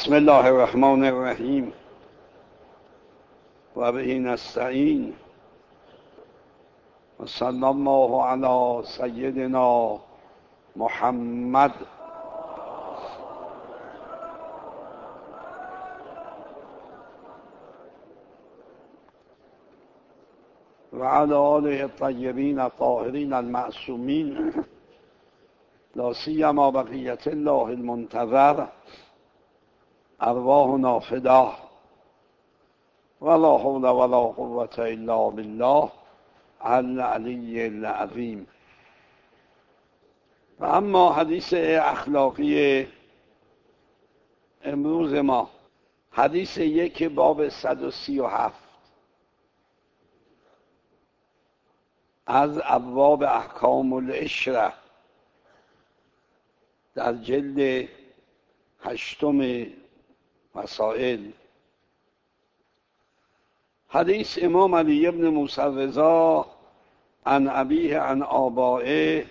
بسم الله الرحمن الرحیم و به نستعین و صلی الله علی سیدنا محمد و علی آله الطیبین الطاهرین المعصومین لا سیما بقیة الله المنتظر ارواحنا فداه ولا حول ولا قوة الا بالله العلی العظیم. و اما حدیث اخلاقی امروز ما، حدیث یک باب 137 از ابواب احکام العشره در جلد 8 مسائل. حدیث امام علی ابن موسی الرضا عن ابیه عن آبائه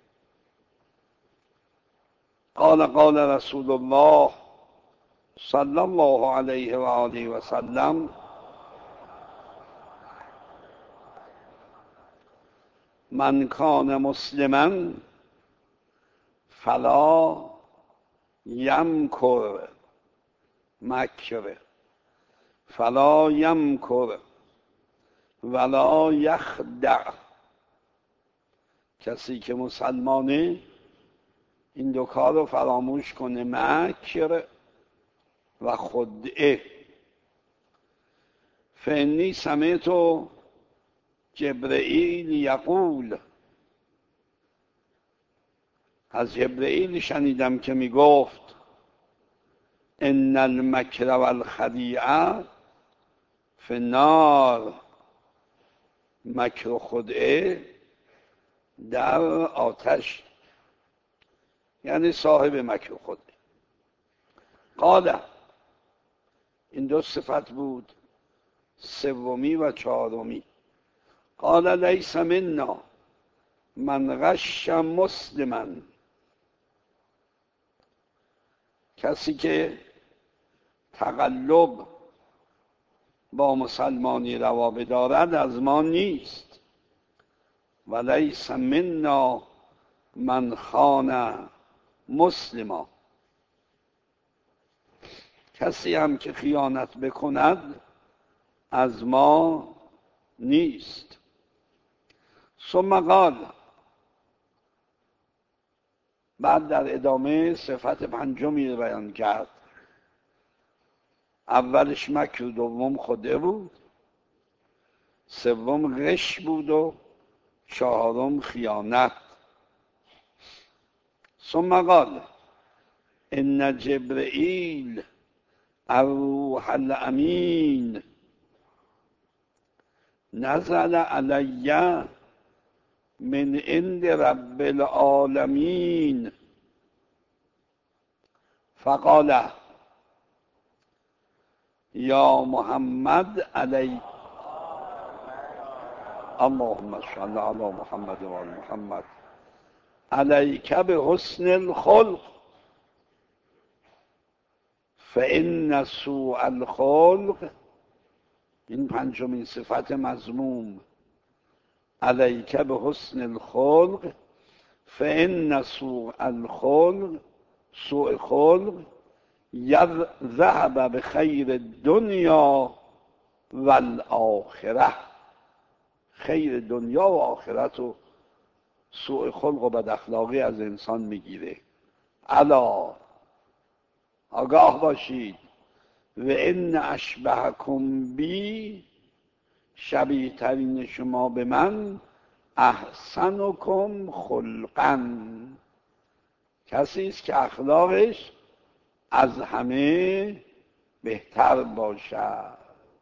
قال قال رسول الله صلی الله علیه و آله و سلم من کان مسلما فلا یمکر مکر فلا یمکر ولا یخدع. کسی که مسلمانه این دو کار رو فراموش کنه، مکر و خدعه. فانی سمعت جبرئیل یقول، از جبرئیل شنیدم که می گفت ان المکر والخدیعه فی النار، مکر و خدعه در آتش، یعنی صاحب مکر و خدعه. قال، این دو صفت بود، سومی و چهارمی. قال لیس منا من غش مسلما، کسی که تقلب با مسلمانی روا بدارد از ما نیست. و لیس منا من خان مسلما، کسی هم که خیانت بکند از ما نیست. ثم قال، بعد در ادامه صفت پنجمی رو بیان کرد. اولش مکر، دوم خدعه بود، سوم غش بود و چهارم خیانت. ثم قال ان جبرئیل الروح الامین نزل علی من عند رب العالمین فقال یا محمد علی اللهم صل علی محمد و آل محمد علیک بحسن الخلق فان سوء الخلق، این پنجمین صفت مذموم، علیک بحسن الخلق فان سوء الخلق، سوء خلق ذهب بخیر الدنیا والآخره، خیر دنیا و آخرت و سوء خلق و بد اخلاقی از انسان میگیره. الا، آگاه باشید، و ان اشبهکم بی، شبیه ترین شما به من، احسنکم خلقا، کسی است که اخلاقش از همه بهتر باشد.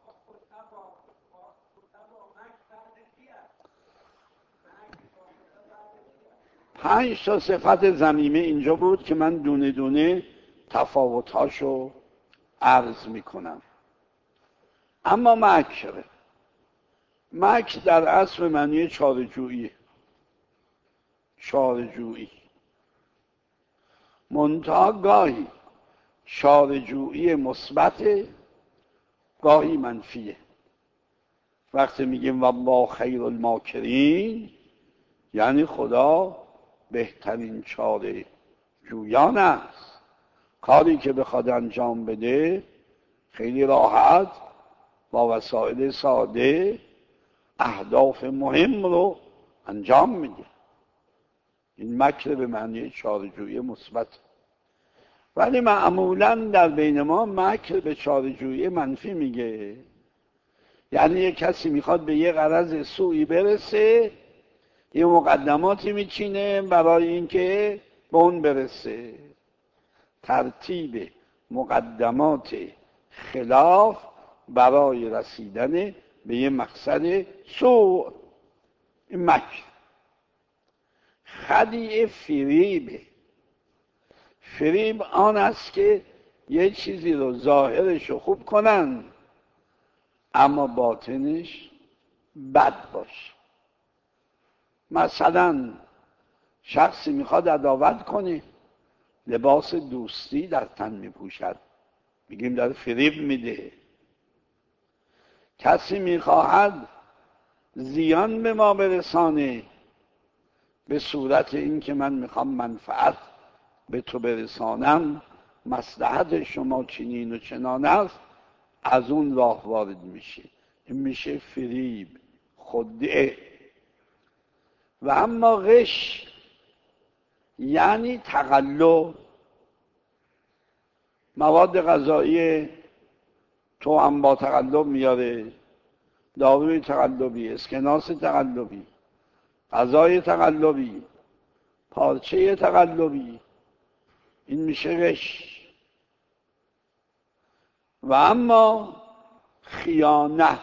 پنج تا صفت ذمیمه اینجا بود که من دونه دونه تفاوت‌هاشو عرض میکنم. اما مکر در اصل معنی چاره‌جویی، چاره‌جویی. منتها گاهی چاره‌جویی مثبت، گاهی منفیه. وقتی میگیم والله خیر الماکرین یعنی خدا بهترین چاره جویان است. کاری که بخواد انجام بده خیلی راحت با وسایل ساده اهداف مهم رو انجام میده. این مکر به معنی چاره‌جویی مثبت. ولی معمولا در بین ما مکر به چاره‌جویی منفی میگه. یعنی یک کسی میخواد به یه غرض سوئی برسه، یه مقدماتی میچینه برای اینکه به اون برسه. ترتیب مقدمات خلاف برای رسیدن به یه مقصد سوء، این مکر. خدیعه فریبه. فریب آن است که یه چیزی رو ظاهرش رو خوب کنن اما باطنش بد باشه. مثلا شخصی میخواد عداوت کنه، لباس دوستی در تن میپوشد، میگیم داره فریب میده. کسی میخواهد زیان به ما برسانه به صورت این که من میخوام منفعت به تو برسانم، مصلحت شما چنین و چنان است، از اون راه وارد میشه. این میشه فریب، خدعه. و اما غش یعنی تقلب. مواد غذایی تو هم با تقلب میاره، داروی تقلبی، اسکناس تقلبی، غذای تقلبی، پارچه تقلبی، این میشه غش. و اما خیانت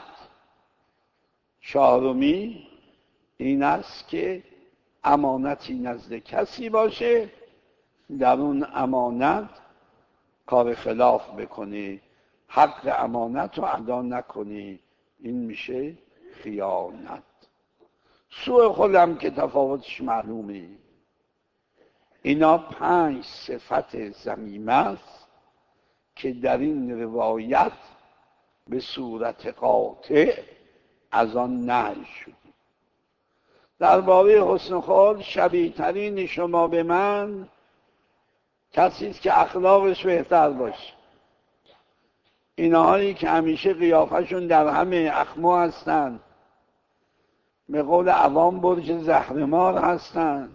چهارمی این است که امانتی نزد کسی باشه، در اون امانت کار خلاف بکنی، حق امانت رو ادا نکنی، این میشه خیانت. سوء خلق که تفاوتش معلومه. اینا 5 صفت ذمیمه است که در این روایت به صورت قاطع از آن نهی شد. درباره حسن خلق شبیه ترین شما به من کسی است که اخلاقش بهتر باشه. اینهایی که همیشه قیافشون در همه اخمو هستن، به قول عوام برج زهرمار هستن،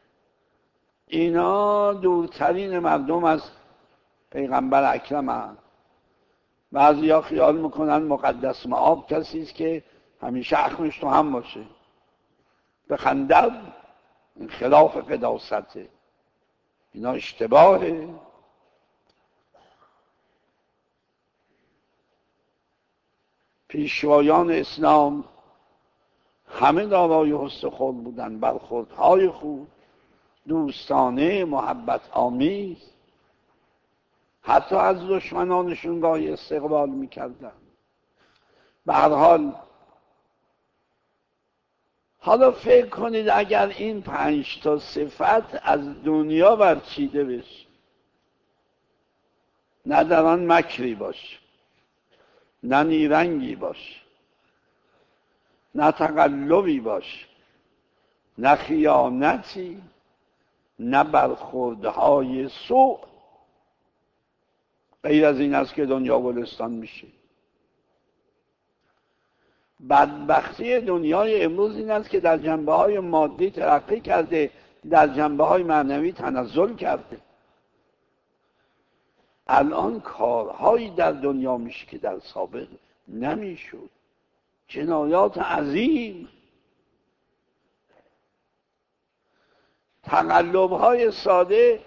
اینا دورترین مردم از پیغمبر اکرم هستند. بعضیا خیال میکنن مقدس مآب کسی است که همیشه اخمش تو هم باشه، به خندد. این خلاف قداسته، اینا اشتباهه. پیشوایان اسلام همه دارای حسن خلق بودن، برخوردهای خوب، دوستانه، محبت آمیز، حتی از دشمنانشون گاهی استقبال میکردن. به هر حال حالا فکر کنید اگر این 5 تا صفت از دنیا برچیده بشه، نه در آن مکری باشه، نه نیرنگی باشه، نه تقلبی باشه، نه خیانتی، نه برخوردهای سوء، غیر از این است که دنیا گلستان میشه. بدبختی دنیای امروز این است که در جنبه‌های مادی ترقی کرده، در جنبه‌های معنوی تنزل کرده. الان کارهایی در دنیا میشه که در سابق نمیشد، جنایات عظیم. تقلب‌های ساده،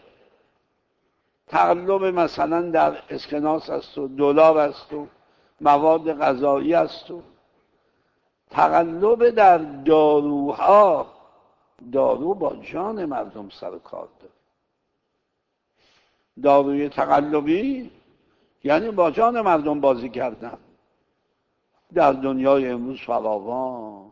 تقلب مثلا در اسکناس است و دلار است و مواد غذایی است و تقلب در داروها. دارو با جان مردم سر کار داره. داروی تقلبی یعنی با جان مردم بازی کردن. در دنیای امروز فراوان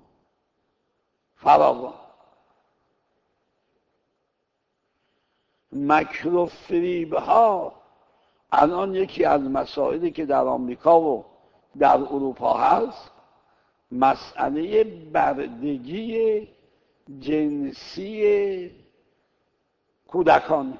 مکر و فریب ها الان یکی از مسائلی که در آمریکا و در اروپا هست مسئله بردگی جنسی کودکان.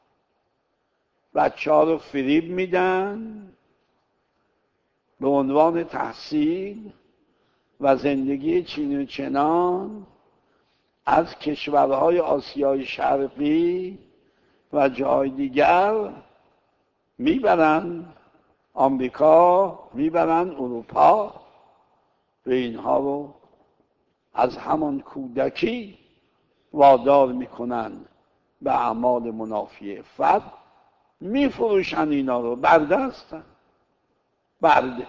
بچه ها رو فریب میدن به عنوان تحصیل و زندگی چین و چنان، از کشورهای آسیای شرقی و جای دیگر میبرن آمریکا، میبرن اروپا، و اینها رو از همان کودکی وادار میکنن به اعمال منافی عفت، میفروشن اینا رو. برده هستن، برده.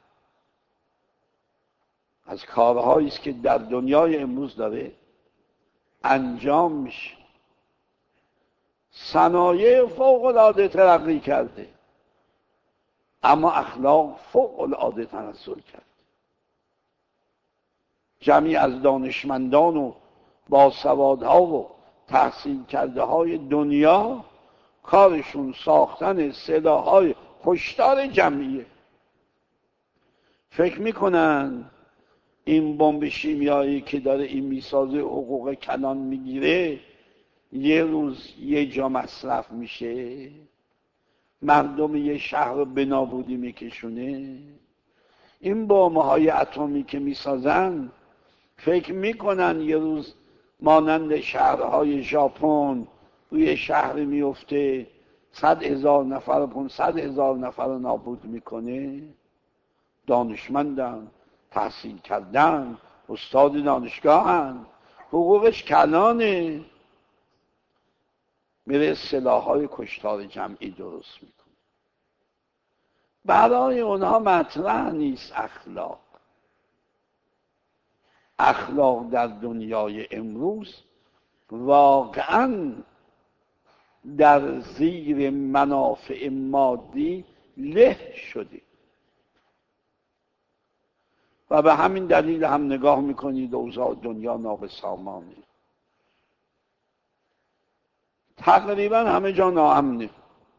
از کارهایی است که در دنیای امروز داره انجام میشه. صنایع فوق العاده ترقی کرده، اما اخلاق فوق العاده تنزل کرده. جمعی از دانشمندان و باسوادها و تحصیل کرده های دنیا کارشون ساختن سلاح‌های کشتار جمعیه. فکر میکنن این بمب شیمیایی که داره این میسازه حقوق کلان میگیره یه روز یه جا مصرف میشه، مردم یه شهر رو به نابودی میکشونه. این بمب‌های اتمی که میسازن فکر میکنن یه روز مانند شهرهای ژاپن روی شهر میفته 100,000 نفر 500,000 نفر رو نابود میکنه. دانشمندن، تحصیل کردن، استاد دانشگاهن، حقوقش کلانه، میره سلاح‌های کشتار جمعی درست میکنه. برای اونها مطرح نیست اخلاق. اخلاق در دنیای امروز واقعاً در زیر منافع مادی له شده و به همین دلیل هم نگاه میکنید اوضاع دنیا نابسامانه، تقریبا همه جا ناامنه،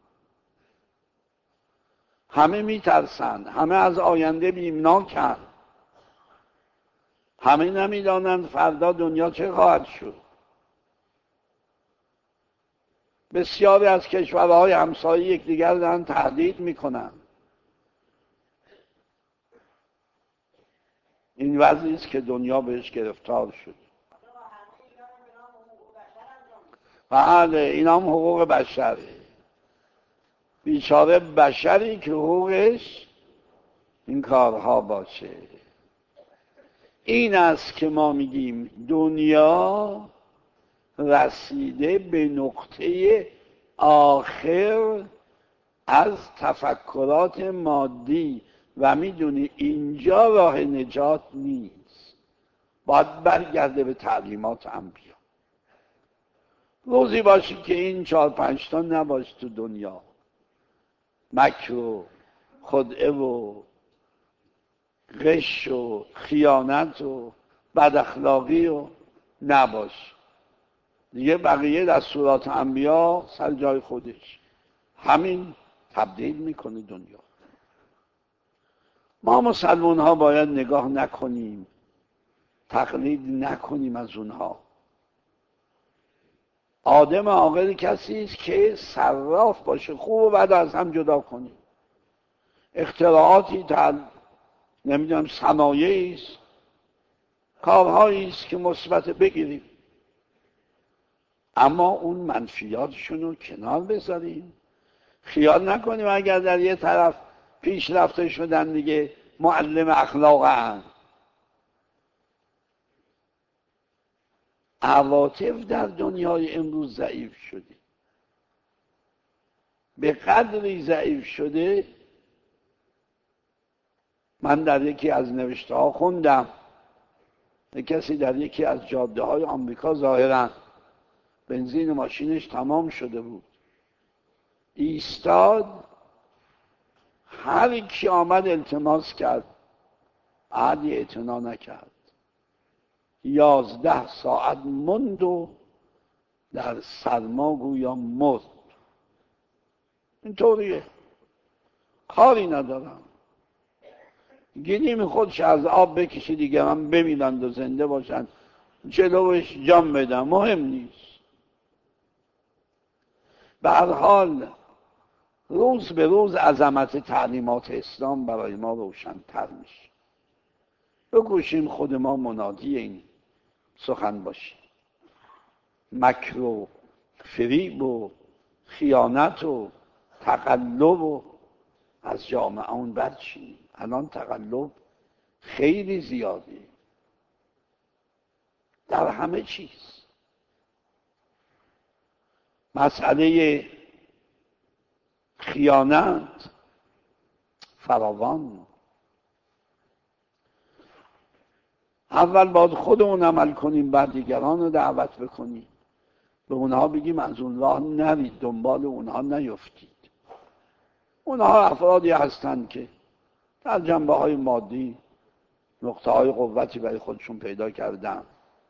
همه میترسن، همه از آینده بیمناکن، همه نمیدانند فردا دنیا چه خواهد شد. بسیاری از کشورهای همسایه یکدیگر دارن تهدید میکنن. این وضعی است که دنیا بهش گرفتار شد. بله، این هم حقوق بشره. بیچاره بشری که حقوقش این کارها باشه. این است که ما میگیم دنیا رسیده به نقطه آخر از تفکرات مادی و میدونی اینجا راه نجات نیست، باید برگرده به تعلیمات انبیا. روزی باشی که این 4-5 تا نباشه تو دنیا، مکر و خدعه و غش و خیانت و بداخلاقی و نباشه. دیگه بقیه دستورات انبیا سر جای خودش، همین تبدیل میکنه دنیا. ما مسلمان ها باید نگاه نکنیم، تقلید نکنیم از اونها. آدم عاقل کسی است که صراف باشه، خوب و بد از هم جدا کنه. اختراعاتی نمیدونم صنایعی است، کارهایی است که مثبت بگیریم، اما اون منفیاتشون رو کنار بذاریم. خیال نکنیم اگر در یه طرف پیشرفته شدن دیگه معلم اخلاق هستند. عواطف در دنیای امروز ضعیف شده، به قدری ضعیف شده. من در یکی از نوشته ها خوندم کسی در یکی از جاده های آمریکا ظاهراً بنزین ماشینش تمام شده بود، ایستاد، هر کی آمد التماس کرد، احدی اعتنا نکرد. 11 ساعت موند و در سرما گویا مرد. اینطوریه. کاری ندارم. گلیم خودش از آب بکشه دیگه، من بمیرند و زنده باشن جلوش جام بدم، مهم نیست. به هر حال روز به روز عظمت تعلیمات اسلام برای ما روشن‌تر میشه. بگوشیم خود ما منادی این سخن باشیم. مکر و فریب و خیانت و تقلب و از جامعه اون برچینیم. الان تقلب خیلی زیاده در همه چیز. مسئله خیانت فراوان. اول باید خودمون عمل کنیم، بعد دیگران رو دعوت بکنیم. به اونها بگیم از اون راه نرید، دنبال اونها نیفتید. اونها افرادی هستند که در جنبه های مادی نقطه های قوتی برای خودشون پیدا کردن.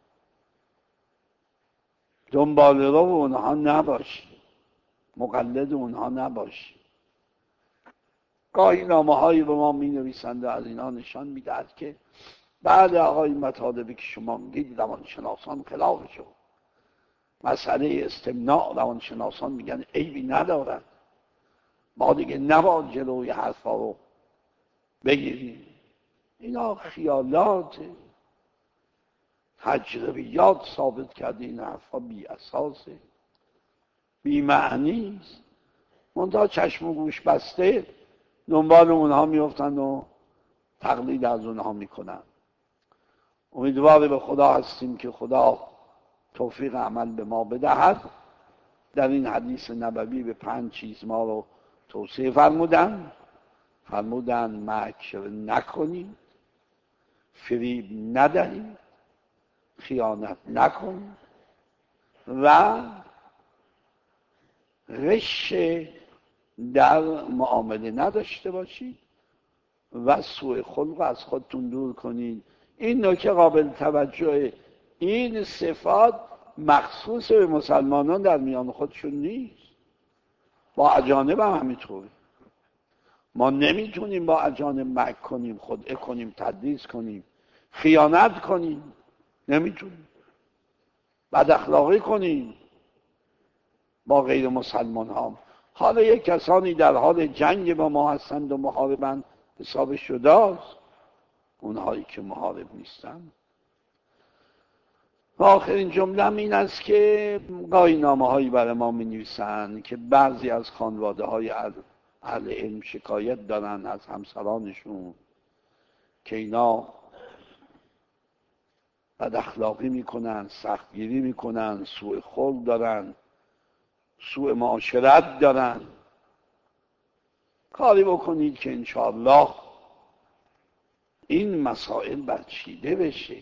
دنبال رو اونها نباشی، مقلد اونها نباشی. گاهی نامه هایی به ما می نویسند و از اینا نشان میدهد که بعد آقای مطالبی که شما میگید روانشناسان خلاف شد. مسئله استمناء روانشناسان میگن عیبی ندارد، ما دیگه نباید جلوی حرفا رو بگیریم. اینا خیالات، تجربیات ثابت کرده این حرفا بی اساسه، بی معنی است. منتها چشم و گوش بسته دنبال اونها میفتن و تقلید از اونها میکنن. امیدوار به خدا هستیم که خدا توفیق عمل به ما بدهد. در این حدیث نبوی به 5 چیز ما رو توصیه فرمودن. مکر نکنید، فریب ندهید، خیانت نکنید و غش در معامله نداشته باشید و سوء خلق از خودتون دور کنید. این نکته قابل توجهه. این صفات مخصوص به مسلمانان در میان خودشون نیست، با اجانب هم همینطوره. ما نمیتونیم با اجانب مکر کنیم، خدعه کنیم، تدلیس کنیم، خیانت کنیم، نمیتونیم. بد اخلاقی کنیم با غیر مسلمان ها. حالا یک کسانی در حال جنگ با ما هستند و محاربند، حساب شداست. اونهایی که محارب نیستند. و آخرین جمله این است که گاهی نامه هایی برای ما می نویسند که بعضی از خانواده های اهل علم شکایت دارن از همسرانشون که اینا بد اخلاقی میکنن، سختگیری میکنن، سوء خلق دارن، سوء معاشرت دارن. کاری بکنید که انشاءالله این مسائل برچیده بشه.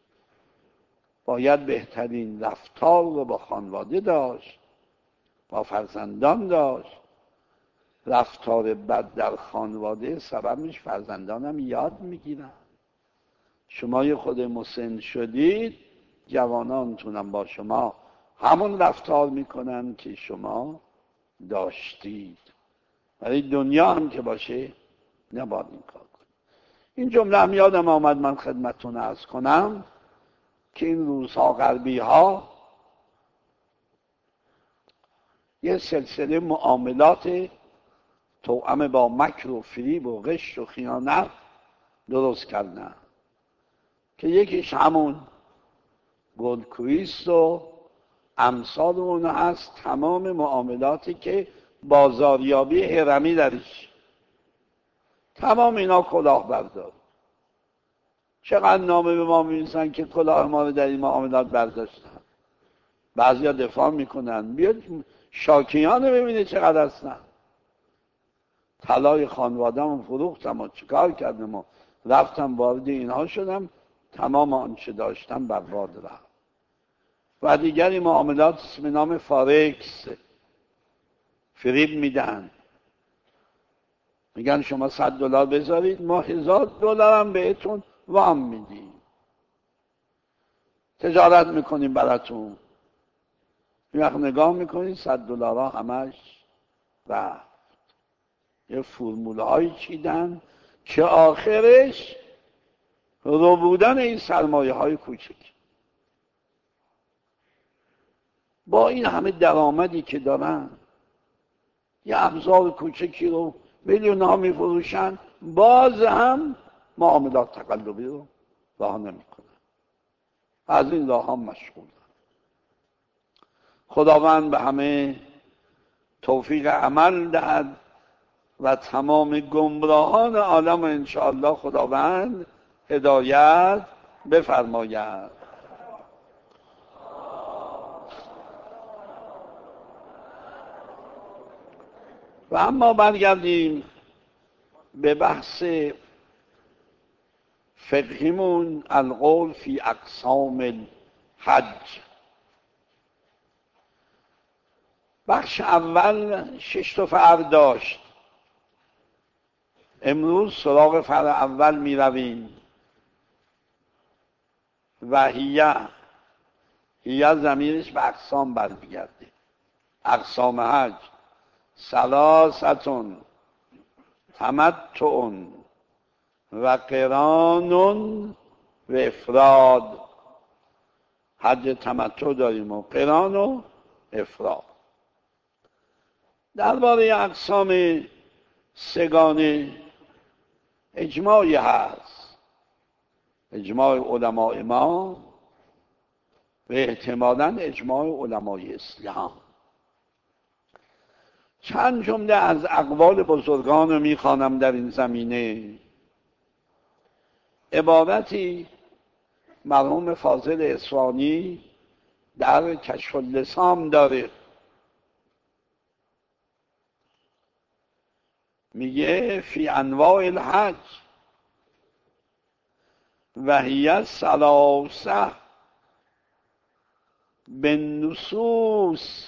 باید بهترین رفتار رو با خانواده داشت، با فرزندان داشت. رفتار بد در خانواده سببش فرزندانم یاد میگیرن. شما یه خود مسن شدید، جوانانتونم با شما همون رفتار میکنن که شما داشتید. برای دنیا هم که باشه نباید این کار کنید. این جمله هم یادم آمد من خدمتتون عرض کنم که این روزها غربی ها یه سلسله معاملات توأم با مکر و فریب و غش و خیانت درست کردن که یکیش همون گلدکویست و امثال اون هست. تمام معاملاتی که بازاریابی هرمی درش، تمام اینا کلاهبردار. چقدر نامه به ما می‌نویسن که کلاه ما رو در این معاملات برداشتن. بعضیا دفاع میکنن. بیاد شاکیان رو ببینه چقدر هستن. طلای خانواده‌مو فروختم و چیکار کردم و رفتم وارد اینها شدم، تمام آنچه داشتم برباد رفت. و دیگری معاملات به نام فارکس، فریب میدن، میگن شما $100 بذارید ما $1000 هم بهتون وام میدیم، تجارت میکنیم براتون. یه وقت نگاه میکنید $100 همش رفت. یه فرمولهایی چیدن که آخرش رو بودن این سرمایه های کوچک. با این همه درآمدی که دارن یه ابزار کوچکی رو میلیون ها میفروشن، باز هم معاملات تقلبی رو راه نمیکنن، از این راه هم مشغولن. خداوند به همه توفیق عمل دهد و تمام گمراهان عالم انشاءالله خداوند هدایت بفرماید. و اما برگردیم به بحث فقهیمون، القول فی اقسام الحج. بخش اول 6 تا فرع داشت. امروز سراغ فرع اول می رویم. و هیه ضمیرش به اقسام برمیگرده. اقسام حج: ثلاثة تمتع و قران و افراد. حج تمتع داریم و قران و افراد. درباره اقسام سگانه اجماعی هست، اجماع علماء ما و احتمالاً اجماع علمای اسلام. چند جمله از اقوال بزرگان رو میخوانم در این زمینه. عبارتی مرحوم فاضل اسوانی در کشف اللسان داره، میگه فی انواع الحج و هی ثلاثه بالنصوص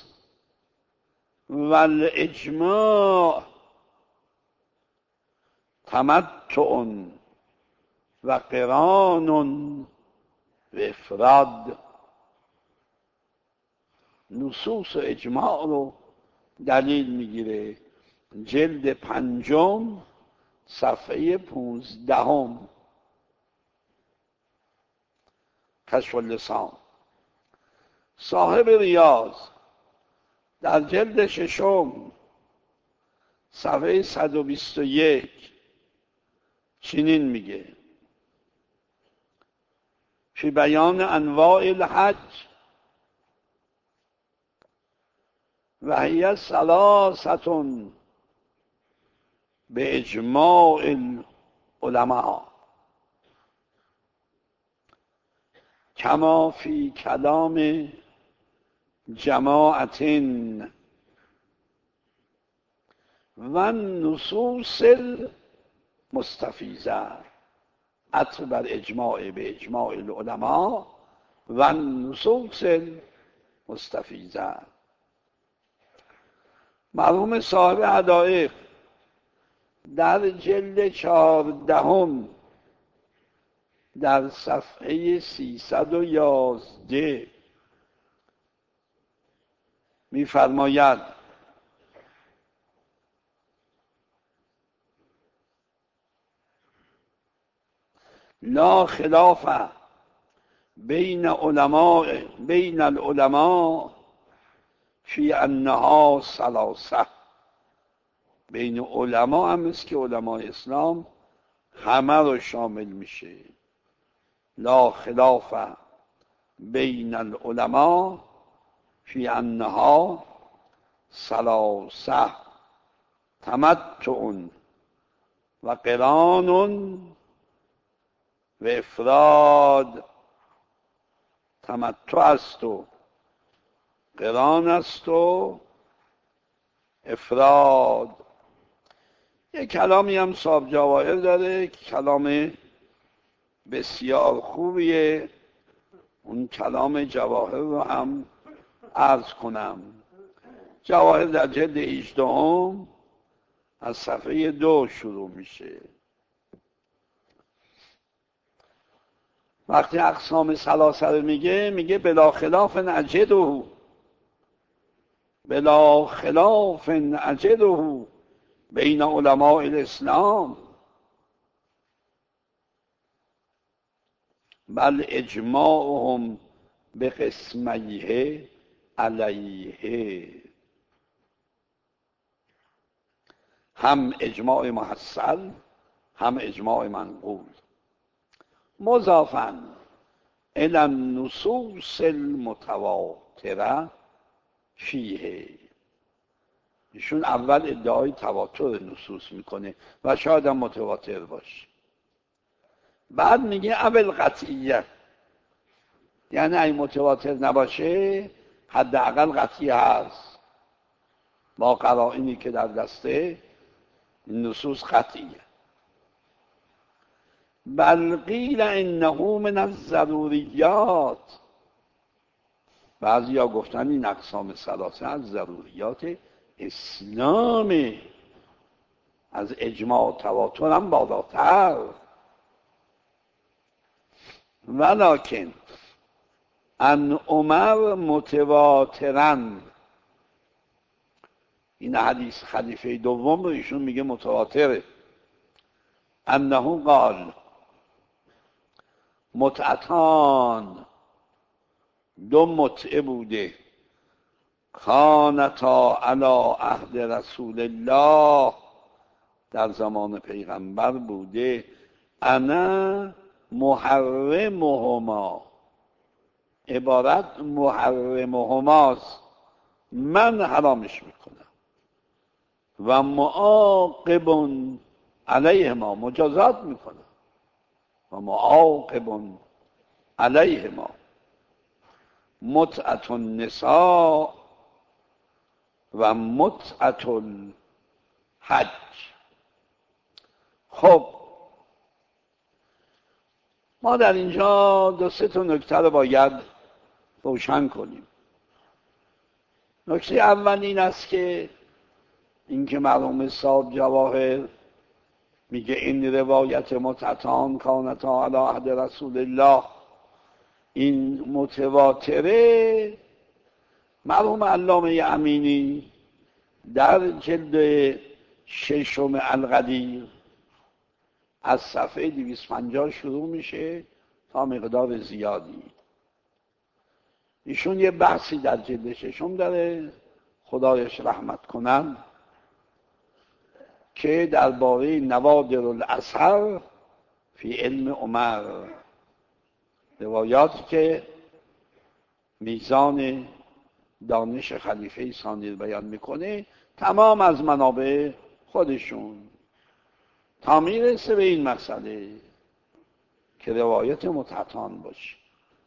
والاجماع: تمتع و قران و افراد. نصوص و اجماع رو دلیل میگیره. جلد 5 صفحه 15 کشف اللسان. صاحب ریاض در جلد 6 صفحه 121 چنین میگه: فی بیان انواع الحج و هی ثلاثة به اجماع العلماء کما فی کلام جماعت و نصوص المستفیضه. عطف بر اجماع به اجماع العلماء و نصوص المستفیضه. مرحوم صاحب حدائق در جلد 14 در صفحه 311 می‌فرماید: لا خلاف بین العلماء فی انها ثلاثه. بین علما هم است که علمای اسلام همه رو شامل میشه. لا خلاف بین العلماء فی انها ثلاثه: تمتع و قران و افراد. تمتع است و قران است و افراد. یک کلامی هم صاحب جواهر داره، کلام بسیار خوبیه. اون کلام جواهر رو هم عرض کنم. جواهر در جلد 18 از صفحه 2 شروع میشه. وقتی اقسام ثلاثه رو میگه بلا خلاف نجده بین علماء الاسلام، بل اجماعهم به قسمیه علیه، هم اجماع محصل هم اجماع منقول، مضافاً الی النصوص المتواتره فیه. ایشون اول ادعای تواتر نصوص میکنه و شاید هم متواتر باشه، بعد میگه اول قطعیه، یعنی اگه متواتر نباشه حداقل قطعی هست با قرائنی که در دسته این نصوص قطعیه. بل قیل انه من الضروریات، بعضیا گفتن این اقسام ثلاثه از ضروریات اسلام، از اجماع و تواتر هم بالاتر. ولکن ان عمر متواترن، این حدیث خلیفه دوم رو ایشون میگه متواتره، انه قال متعتان، دو متعه بوده، کانتا علی عهد رسول الله، در زمان پیغمبر بوده، انا محرمهما، عبارت محرمهماست، من حرامش میکنم، و معاقب علیهما، مجازات میکنم، و معاقب علیهما، متعت النساء و متعت الحج. خب ما در اینجا دو سه تا نکته رو باید روشن کنیم. نکته اول این است که اینکه مرحوم صاحب جواهر میگه این روایت متعتان کانتا علی عهد رسول الله این متواتره، مرحوم علامه امینی در جلد ششم القدیر از صفحه 250 شروع میشه تا مقدار زیادی. ایشون یه بحثی در جلد ششم داره، خدایش رحمت کنن، که درباره نوادر الاثر فی علم عمر، روایاتی که میزان دانش خلیفه ثانی رو بیان میکنه، تمام از منابع خودشون، تا میرسه به این مسئله که روایت متعتان باشه.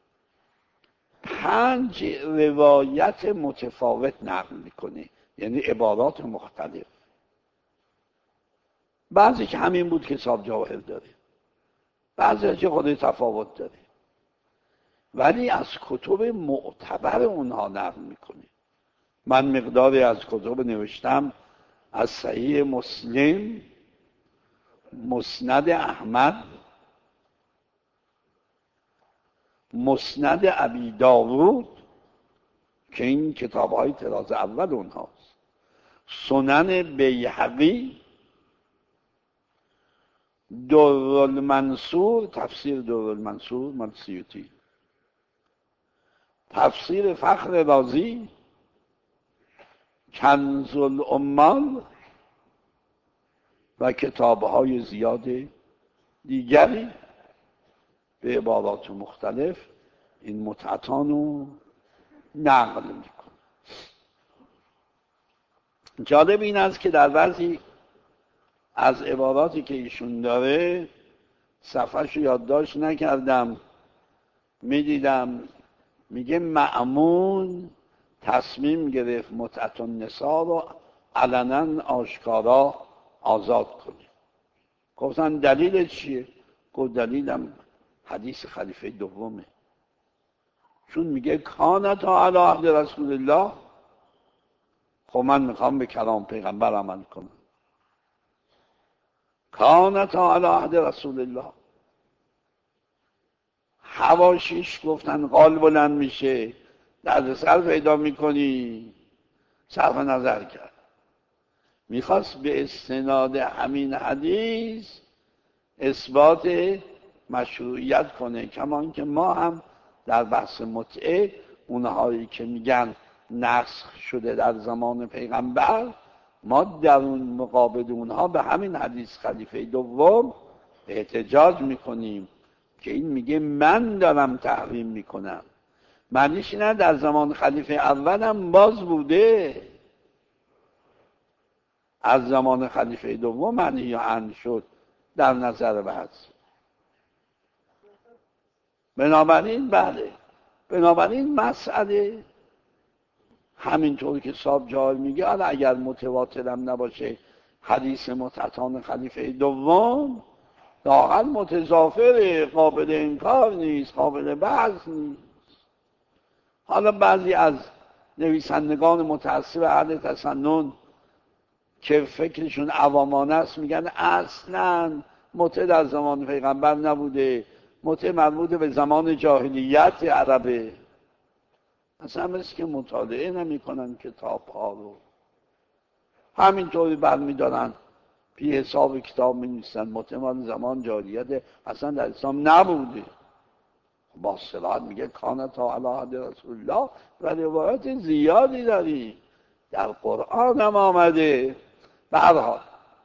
5 روایت متفاوت نقل میکنه، یعنی عبارات مختلف، بعضی که همین بود که صاحب جواهر داره، بعضی که خود تفاوت داره، ولی از کتب معتبر اونها نقل میکنه. من مقداری از کتب نوشتم، از صحیح مسلم، مسند احمد، مسند ابی داوود که این کتاب‌های طراز اول اونهاست، سنن بیهقی، درالمنصور، تفسیر درالمنصور مال سیوطی، تفسیر فخر رازی، کنز العمال و کتاب‌های زیاد دیگری به عبارات مختلف این متعتان رو نقل میکنه. جالب این است که در بعضی از عباراتی که ایشون داره صفحه‌شو یادداشت نکردم، میدیدم میگه مأمون تصمیم گرفت متعت النساء رو علنا آشکارا آزاد کنه. گفتن دلیل چیه؟ گفت دلیلم حدیث خلیفه دومه، چون میگه کانتا علی عهد رسول الله. خب من میخوام به کلام پیغمبر عمل کنم. کانتا علی عهد رسول الله. حواشیش گفتن قال بلند میشه، دردسر پیدا میکنی، صرف نظر کرد. میخواست به استناد همین حدیث اثبات مشروعیت کنه، کمان که ما هم در بحث متعه اونهایی که میگن نسخ شده در زمان پیغمبر، ما در اون مقابل اونها به همین حدیث خلیفه دوم احتجاج میکنیم که این میگه من دارم تحریم میکنم، معنیش نه در زمان خلیفه اول هم باز بوده، از زمان خلیفه دوم منهی عنه شد در نظر بعض. بنابراین بله، بنابراین مسئله همینطور که صاحب جال میگه اگر متواترم نباشه حدیث متعتان خلیفه دوم لااقل متضافر، قابل انکار نیست، قابل بحث نیست. حالا بعضی از نویسندگان متعصب اهل تسنن که فکرشون عوامانه است میگن اصلا متع در زمان پیغمبر نبوده، متع مربوط به زمان جاهلیت عربه. اصلا مثل که مطالعه نمی کنن کتاب ها رو، همینطوری برمیدارن بی حساب کتاب می نیستن متع مال زمان جاهلیت اصلا در اسلام نبوده. با صراحت میگه کانت تا علی عهد رسول الله و روایت زیادی داریم در قرآن هم آمده. به هر حال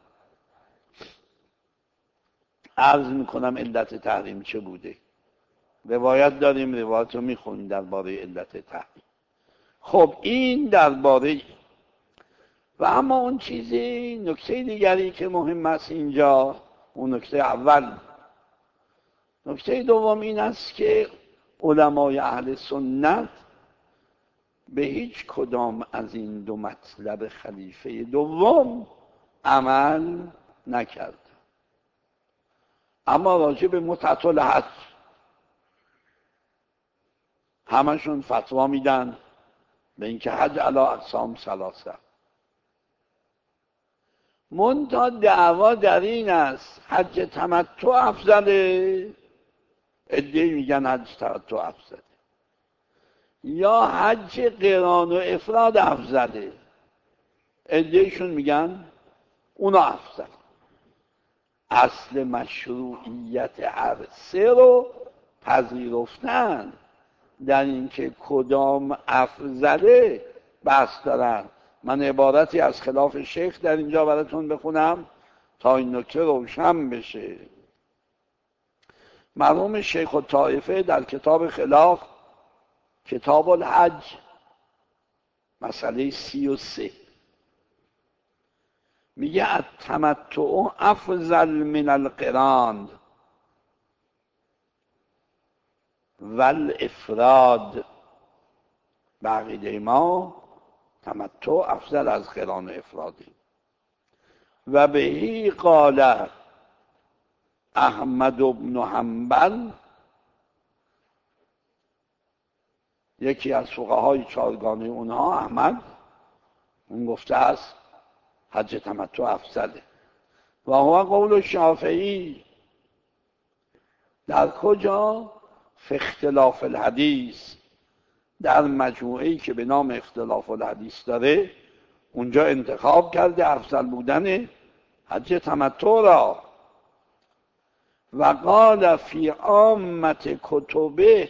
عرض میکنم علت تحریم چه بوده. روایت داریم، روایت رو میخونیم درباره علت تحریم. خب این درباره. و اما اون چیزی نکته دیگری که مهم است اینجا، اون نکته اول. نکته دوم این است که علمای اهل سنت به هیچ کدام از این دو مطلب خلیفه دوم عمل نکرد، اما راجع به متعة الحج همشون فتوا میدن به اینکه حج علی اقسام ثلاثه. منتها دعوا در این است حج تمتع افضله، عده‌ای میگن حج تمتع افضله، یا حج قران و افراد افضله، عده‌ایشون میگن اونا افضل. اصل مشروعیت هر سه رو پذیرفتن، در اینکه کدام افضله بحث دارن. من عبارتی از خلاف شیخ در اینجا براتون بخونم تا این نکته روشن بشه. مرحوم شیخ الطائفه در کتاب خلاف، کتاب الحج، مسئله 33 میگه التمتع افضل من القران والافراد. بقیده ما تمتع افضل از قران و افراده. و بهی قال احمد بن حنبل، یکی از فقهای چارگانه اونها، احمد، اون گفته است حج تمتع افضله. و هو قول شافعی. در کجا؟ فی اختلاف الحدیث، در مجموعه‌ای که به نام اختلاف الحدیث داره، اونجا انتخاب کرده افضل بودن حج تمتع را. و قال فی عامة کتبه،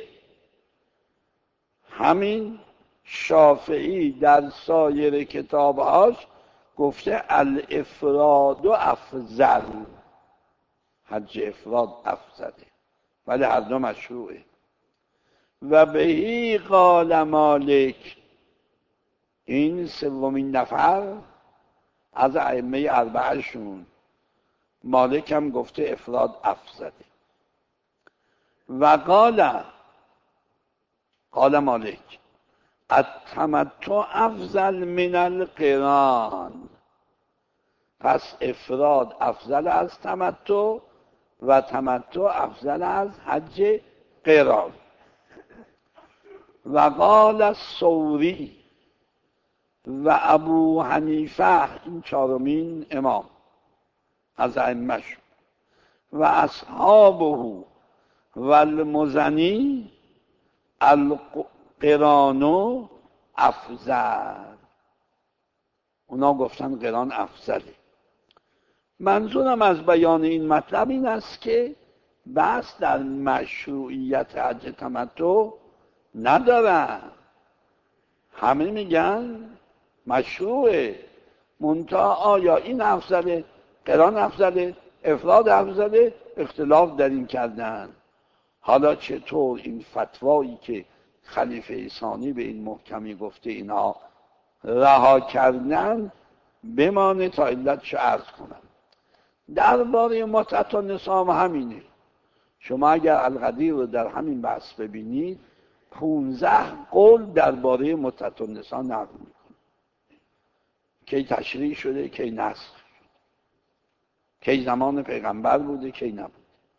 همین شافعی در سایر کتابهاش گفته الافراد افضل، حج افراد افضله، ولی هر دو مشروعه. و بهی قال مالک، این سومین نفر از ائمه اربعه‌شون، مالک هم گفته افراد افضله. و قال مالک التمتع افضل من القران، پس افراد افضل از تمتع و تمتع افضل از حج قران. و قال الثوری و ابو حنیفه، این چهارمین امام از ائمه‌شون، و اصحابه و المزنی القران افضل. اونا گفتن قران افضله. منظورم از بیان این مطلب این است که بحث در مشروعیت حج تمتع ندارن، همه میگن مشروعه، منتها آیا این افضله، قران افضله، افراد افضله، اختلاف در این کردن. حالا چطور این فتوایی که خلیفه ثانی به این محکمی گفته اینها رها کردن بمانه تا علتش عرض کنم. درباره متعة النساء همینه. شما اگر القدیر رو در همین بحث ببینید 15 قول درباره متعة النساء نقل میکنه، کی تشریع شده، کی نسخ شده، کی زمان پیغمبر بوده، کی نبوده.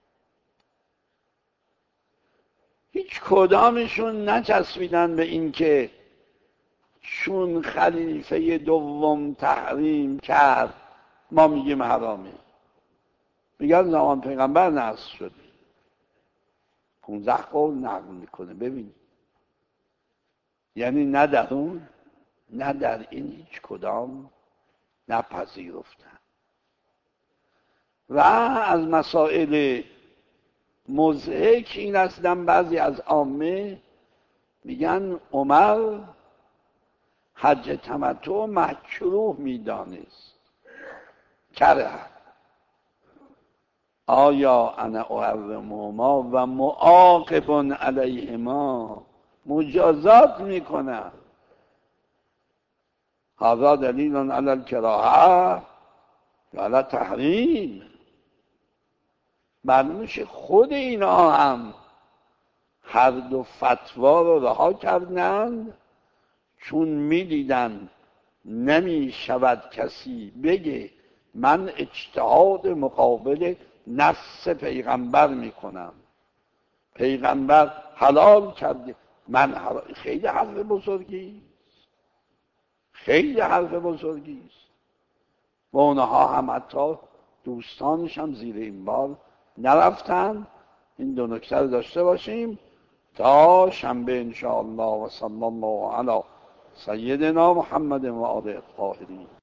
هیچ کدامشون نچسبیدن به این که چون خلیفه دوم تحریم کرد ما میگیم حرامه. میگن زمان پیغمبر نسخ شده. 15 قول نقل میکنه. ببینید، یعنی نه در اون نه در این هیچ کدام نپذیرفتن. و از مسائل مضحک این هستن بعضی از عامه میگن عمر حج تمتع مکروه میدانست، کره. آیا انا احرمهما و معاقب علیهما، مجازات میکنم. هذا دلیل علی الکراهه و علی تحریم. معلومه خود اینا هم هر دو فتوا رو رها کردند، چون میدیدن نمی شود کسی بگه من اجتهاد مقابل نص پیغمبر میکنم، پیغمبر حلال کرده من حلال. خیلی حرف بزرگی، خیلی حرف بزرگی است. و اونها هم حتی دوستانش هم زیر این بار نرفتن. این دو نکته رو داشته باشیم تا شنبه انشاءالله. و صلی الله علی سیدنا محمد و آله الطاهرین.